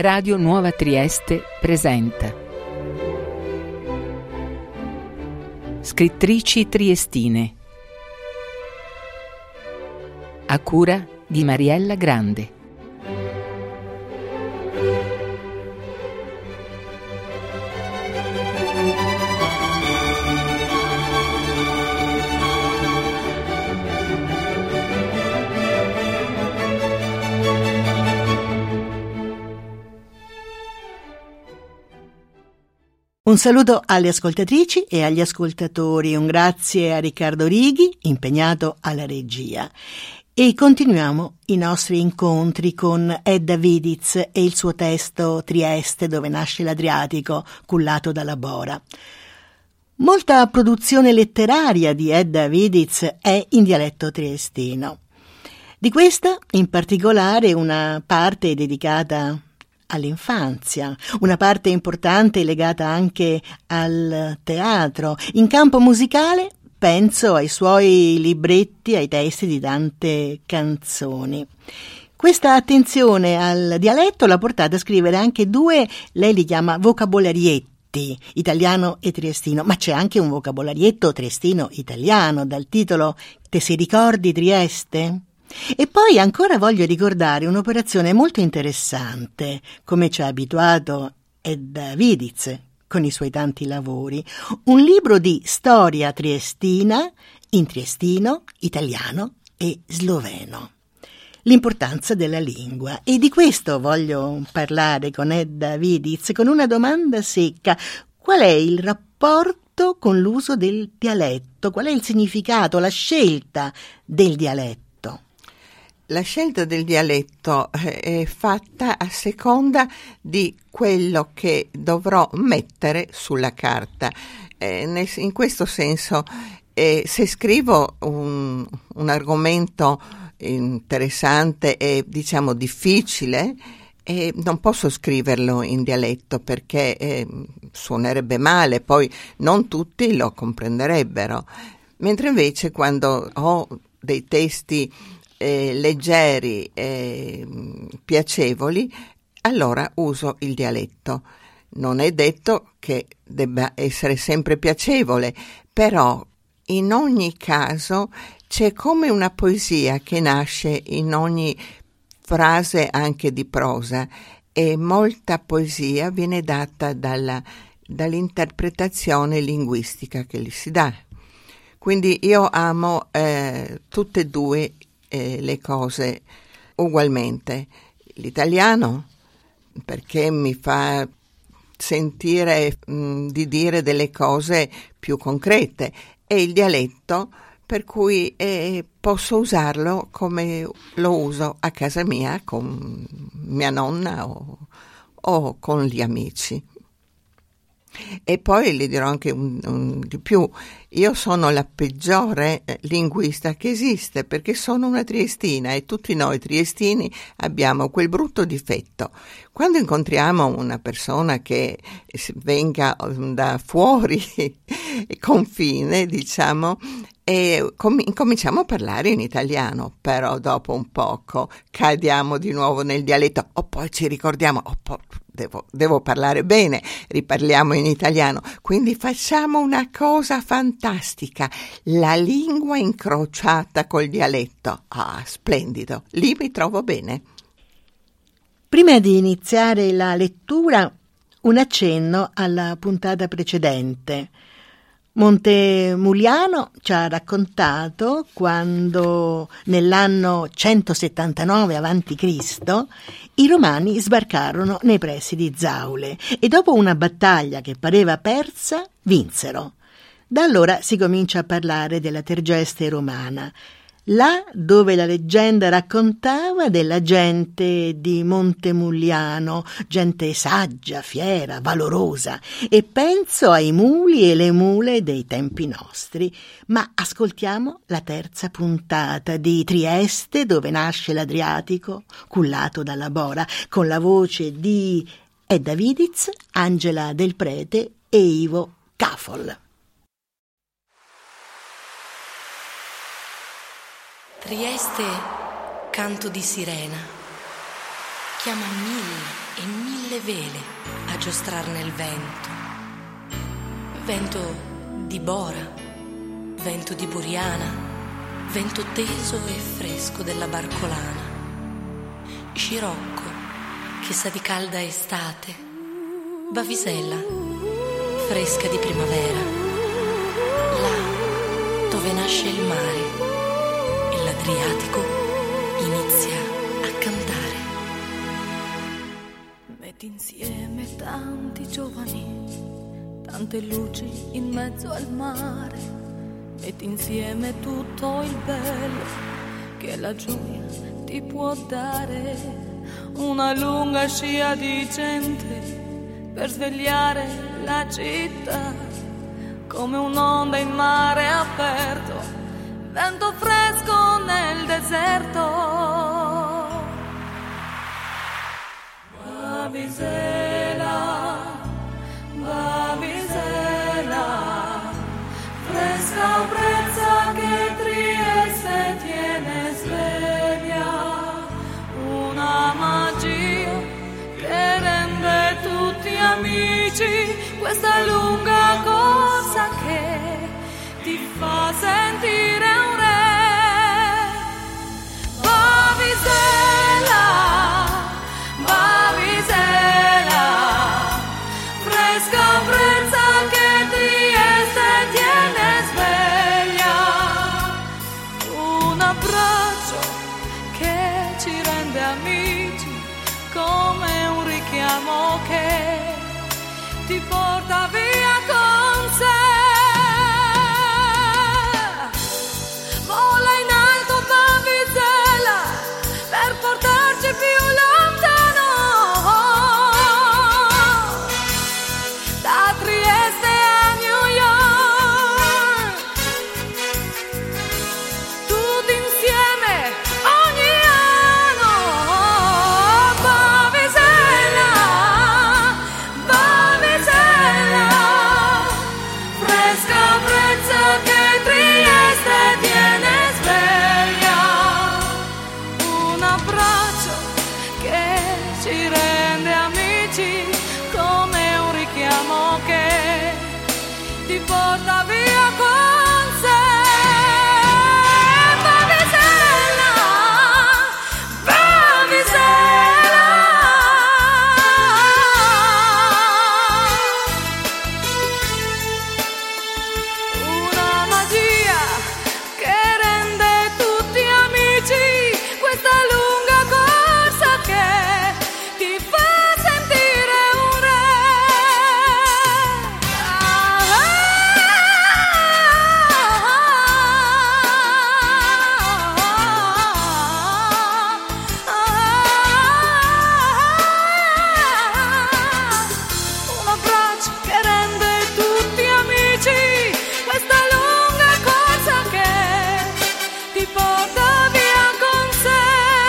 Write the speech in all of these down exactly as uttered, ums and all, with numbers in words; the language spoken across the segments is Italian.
Radio Nuova Trieste presenta Scrittrici triestine, a cura di Mariella Grande. Un saluto alle ascoltatrici e agli ascoltatori, un grazie a Riccardo Righi, impegnato alla regia. E continuiamo i nostri incontri con Edda Vidic e il suo testo Trieste, dove nasce l'Adriatico, cullato dalla Bora. Molta produzione letteraria di Edda Vidic è in dialetto triestino. Di questa, in particolare, una parte è dedicata all'infanzia, una parte importante legata anche al teatro. In campo musicale penso ai suoi libretti, ai testi di tante canzoni. Questa attenzione al dialetto l'ha portata a scrivere anche due, lei li chiama vocabolarietti, italiano e triestino, ma c'è anche un vocabolarietto triestino-italiano dal titolo Te si ricordi Trieste? E poi ancora voglio ricordare un'operazione molto interessante, come ci ha abituato Edda Vidic con i suoi tanti lavori, un libro di storia triestina in triestino, italiano e sloveno. L'importanza della lingua, e di questo voglio parlare con Edda Vidic con una domanda secca: qual è il rapporto con l'uso del dialetto? Qual è il significato, la scelta del dialetto? La scelta del dialetto è fatta a seconda di quello che dovrò mettere sulla carta. Eh, in questo senso, eh, se scrivo un, un argomento interessante e diciamo difficile, eh, non posso scriverlo in dialetto perché eh, suonerebbe male, poi non tutti lo comprenderebbero. Mentre invece quando ho dei testi Eh, leggeri e eh, piacevoli, allora uso il dialetto. Non è detto che debba essere sempre piacevole, però in ogni caso c'è come una poesia che nasce in ogni frase anche di prosa, e molta poesia viene data dalla, dall'interpretazione linguistica che gli si dà. Quindi io amo eh, tutte e due le cose ugualmente. L'italiano perché mi fa sentire mh, di dire delle cose più concrete, e il dialetto per cui eh, posso usarlo come lo uso a casa mia con mia nonna o, o con gli amici. E poi le dirò anche un, un, di più: io sono la peggiore linguista che esiste, perché sono una triestina e tutti noi triestini abbiamo quel brutto difetto. Quando incontriamo una persona che venga da fuori confine, diciamo, e com- cominciamo a parlare in italiano, però dopo un poco cadiamo di nuovo nel dialetto, o poi ci ricordiamo, oh, po- Devo, devo parlare bene, riparliamo in italiano. Quindi facciamo una cosa fantastica: la lingua incrociata col dialetto. Ah, splendido, lì mi trovo bene. Prima di iniziare la lettura, un accenno alla puntata precedente. Montemuliano ci ha raccontato quando nell'anno centosettantanove avanti Cristo i romani sbarcarono nei pressi di Zaule e dopo una battaglia che pareva persa vinsero. Da allora si comincia a parlare della Tergeste romana, là dove la leggenda raccontava della gente di Montemuliano, gente saggia, fiera, valorosa, e penso ai muli e le mule dei tempi nostri. Ma ascoltiamo la terza puntata di Trieste, dove nasce l'Adriatico, cullato dalla Bora, con la voce di Edda Vidic, Angela Del Prete e Ivo Cafol. Trieste, canto di sirena, chiama mille e mille vele a giostrar nel vento. Vento di Bora, vento di Buriana, vento teso e fresco della barcolana. Scirocco che sa di calda estate, Vavisella fresca di primavera, là dove nasce il mare e l'Adriatico inizia a cantare. Metti insieme tanti giovani, tante luci in mezzo al mare, metti insieme tutto il bello che la gioia ti può dare, una lunga scia di gente per svegliare la città, come un'onda in mare aperto, vento fresco nel deserto. Vavisela, Vavisela, fresca brezza che Trieste tiene sveglia, una magia che rende tutti amici, questa lunga corsa che ti fa sentire un re. Vavisela, Vavisela, fresca brezza che Trieste tiene sveglia, un abbraccio che ci rende amici, come un richiamo che ti porta via con sé. Vola in alto Vavisella per portarci più lontano, da Trieste a New York, tutti insieme ogni anno. Vavisella, Vavisella, fresca brezza che Trieste tiene sveglia, un abbraccio che ci rende amici, come un richiamo che ti porta via con sé. Vavisella, Vavisella, una magia che rende tutti amici, questa lunga corsa che ti fa sentire un re. Un abbraccio che rende tutti amici, questa lunga corsa che ti porta via con sé,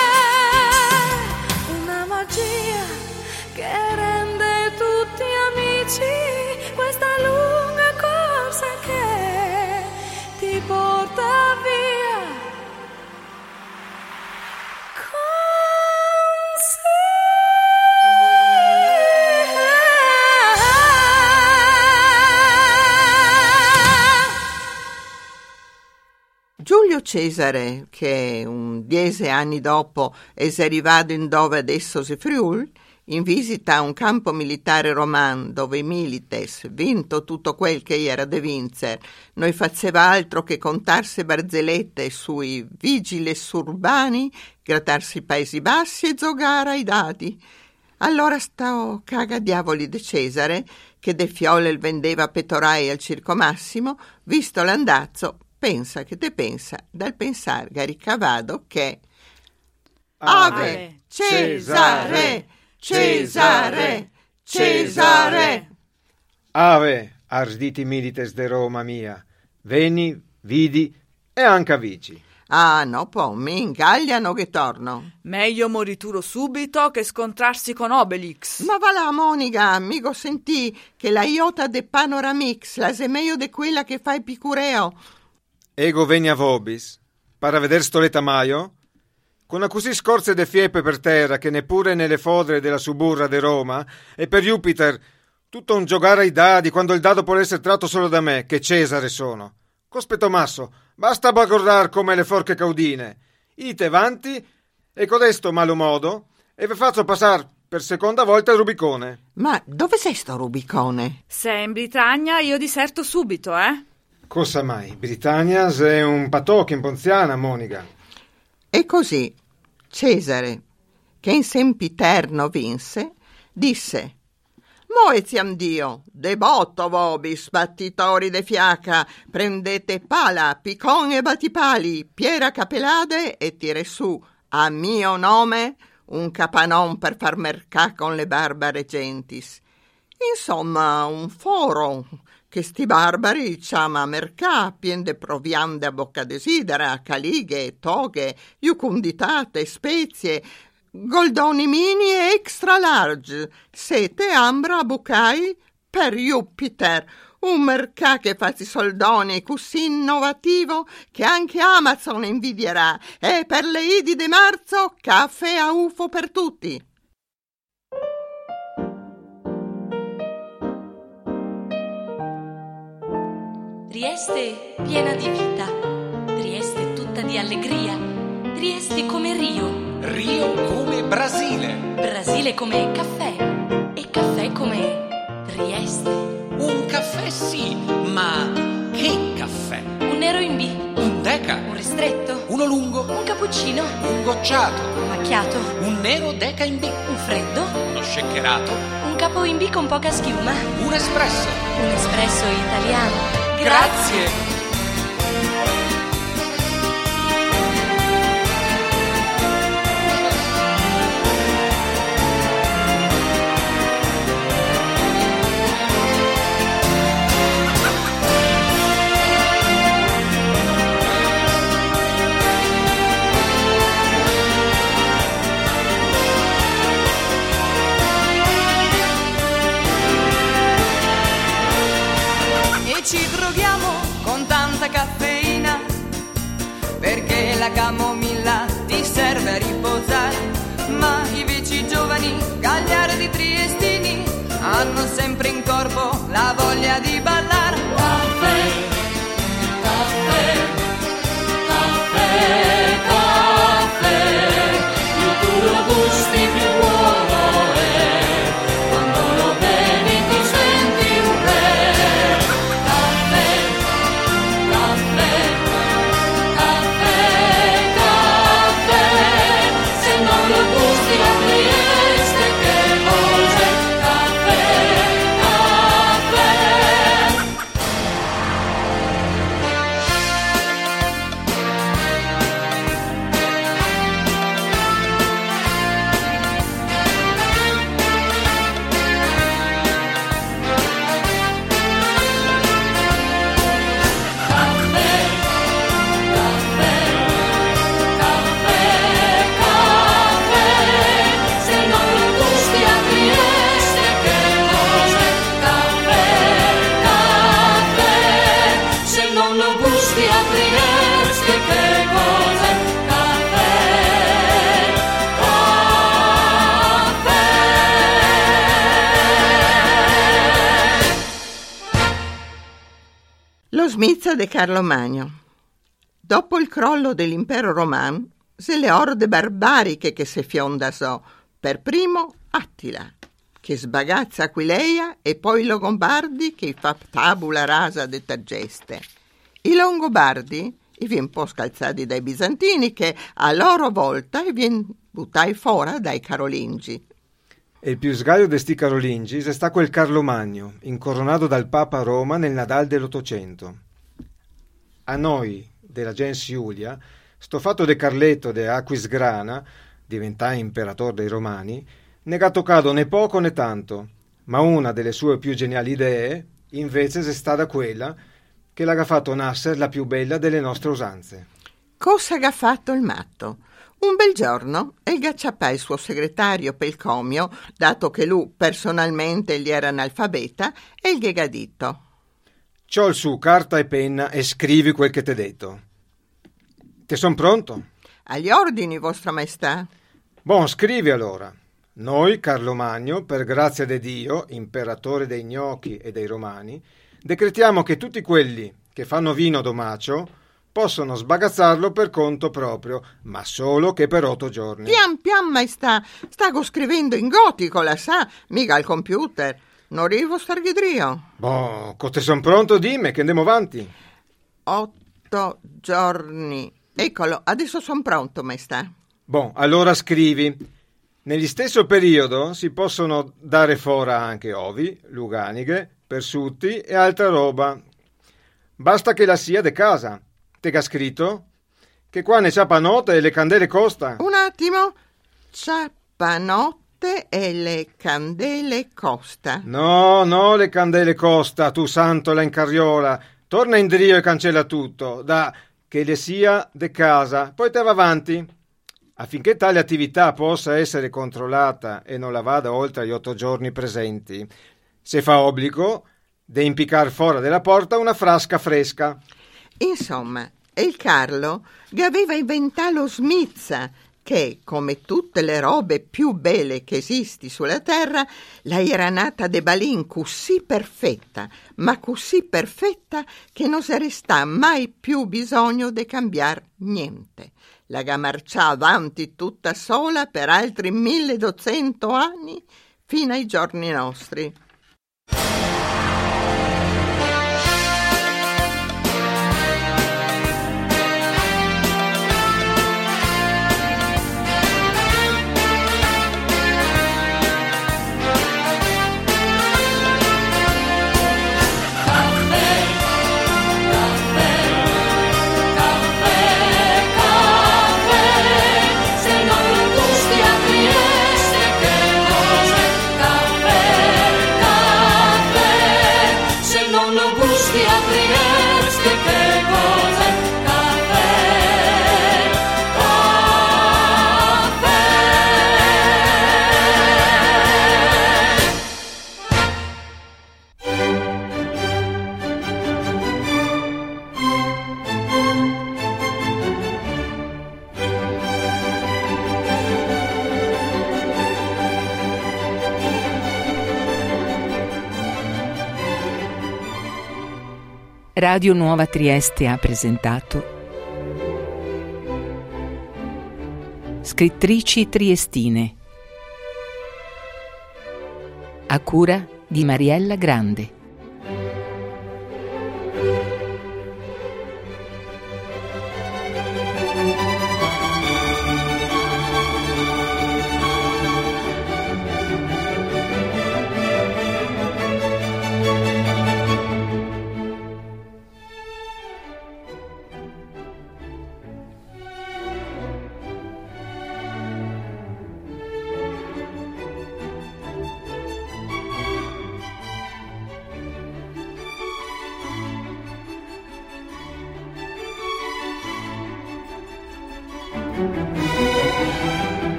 una magia che rende tutti amici, questa lunga corsa che ti porta via con sé. Giulio Cesare, che un dieci anni dopo è arrivato in dove adesso si Friul, in visita a un campo militare romano dove i milites, vinto tutto quel che era da vincere, non faceva altro che contarsi barzellette sui vigiles urbani, grattarsi i Paesi Bassi e giocare ai dadi. Allora sto cagadiavoli di Cesare, che de fiole il vendeva a petorai al Circo Massimo, visto l'andazzo, pensa che te pensa dal pensar ricavado che Ave Cesare, Cesare, Cesare. Ave, arditi milites de Roma mia, veni, vidi e anche vici. Ah, no, po', mi ingagliano che torno. Meglio morituro subito che scontrarsi con Obelix. Ma va là, Monica, amico, sentì che la iota de Panoramix, la se meglio de quella che fa Epicureo. Ego venia vobis, para veder stoleta maio, con a così scorze de fieppe per terra che neppure nelle fodre della suburra de Roma, e per Jupiter tutto un giocare ai dadi quando il dado può essere tratto solo da me, che Cesare sono. Cospe Tommaso, basta bagordar come le forche caudine. Ite avanti, e codesto malo modo, e vi faccio passare per seconda volta il Rubicone. Ma dove sei sto Rubicone? Se è in Britannia io diserto subito, eh? Cosa mai? Britannia è un patocchio in Ponziana, Monica. E così Cesare, che in sempiterno vinse, disse: Moetiam Dio, debotto vobis, battitori de fiaca, prendete pala, picon e battipali, piera capelade e tire su, a mio nome, un capanon per far mercà con le barbare gentis. Insomma, un foro che sti barbari ciama mercà, piende proviande a bocca desidera, calighe, toghe, iucunditate, spezie, goldoni mini e extra large, sete, ambra, bucai, per Jupiter, un mercà che fa soldoni così innovativo che anche Amazon invidierà, e per le idi di marzo caffè a ufo per tutti. Trieste piena di vita, Trieste tutta di allegria, Trieste come Rio, Rio come Brasile, Brasile come caffè e caffè come Trieste. Un caffè sì, ma che caffè? Un nero in B, Un deca, un ristretto, uno lungo, un cappuccino, un gocciato, un macchiato, un nero deca in B, un freddo, uno shakkerato, un capo in B con poca schiuma, un espresso. un espresso italiano. Grazie. Ci droghiamo con tanta caffeina perché la camomilla ti serve a riposare, ma i vecchi giovani gagliardi triestini hanno sempre in corpo la voglia di ballare. Caffè, caffè, caffè, caffè, più tu lo gusti più buono è, quando lo bevi ti senti un re. Lo smizza de Carlo Magno. Dopo il crollo dell'impero romano, se le orde barbariche che se fionda so, per primo Attila, che sbagazza Aquileia, e poi i Longobardi che fa tabula rasa de Tergeste. I Longobardi i vien un po' scalzati dai bizantini che a loro volta i vien buttai fuori dai carolingi. E il più sgaio de sti carolingi è sta quel Carlo Magno, incoronato dal Papa a Roma nel Nadal dell'Ottocento. A noi, della gens Iulia, sto fatto de Carletto de Aquisgrana, diventai imperatore dei Romani, ne ha toccato né poco né tanto, ma una delle sue più geniali idee, invece, è stata quella che l'ha fatto nascere la più bella delle nostre usanze. Cosa ha fatto il matto? Un bel giorno il gacciapà il suo segretario Pelcomio, dato che lui personalmente gli era analfabeta, e gli ha detto: «C'ho il su carta e penna e scrivi quel che t'è detto». «Te son pronto?» Agli ordini, vostra maestà. Bon, scrivi allora. Noi, Carlo Magno, per grazia di Dio, imperatore dei gnocchi e dei romani, decretiamo che tutti quelli che fanno vino domacio possono sbagazzarlo per conto proprio, ma solo che per otto giorni. Pian pian, maestà, stago scrivendo in gotico, la sa, mica al computer. Non arrivo starghidrio. Boh, cote son pronto, dimmi che andiamo avanti. Otto giorni. Eccolo, adesso son pronto, maestà. Bon, allora scrivi. Negli stesso periodo si possono dare fora anche ovi, luganighe, persutti e altra roba. Basta che la sia de casa. Te che ha scritto? Che qua ne ciapanotte e le candele costa. Un attimo. Ciapanotte e le candele costa. No, no, le candele costa, tu santo la incarriola. Torna in drio e cancella tutto. Da che le sia de casa. Poi te va avanti. Affinché tale attività possa essere controllata e non la vada oltre gli otto giorni presenti, se fa obbligo de impiccar fuori della porta una frasca fresca. Insomma, il Carlo che aveva inventato lo smizza, che, come tutte le robe più belle che esisti sulla terra, la era nata de balin così perfetta, ma così perfetta che non se resta mai più bisogno di cambiar niente. La ga marcià avanti tutta sola per altri milleduecento anni fino ai giorni nostri. Radio Nuova Trieste ha presentato Scrittrici triestine, a cura di Mariella Grande.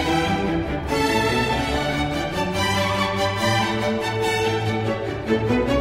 Thank you.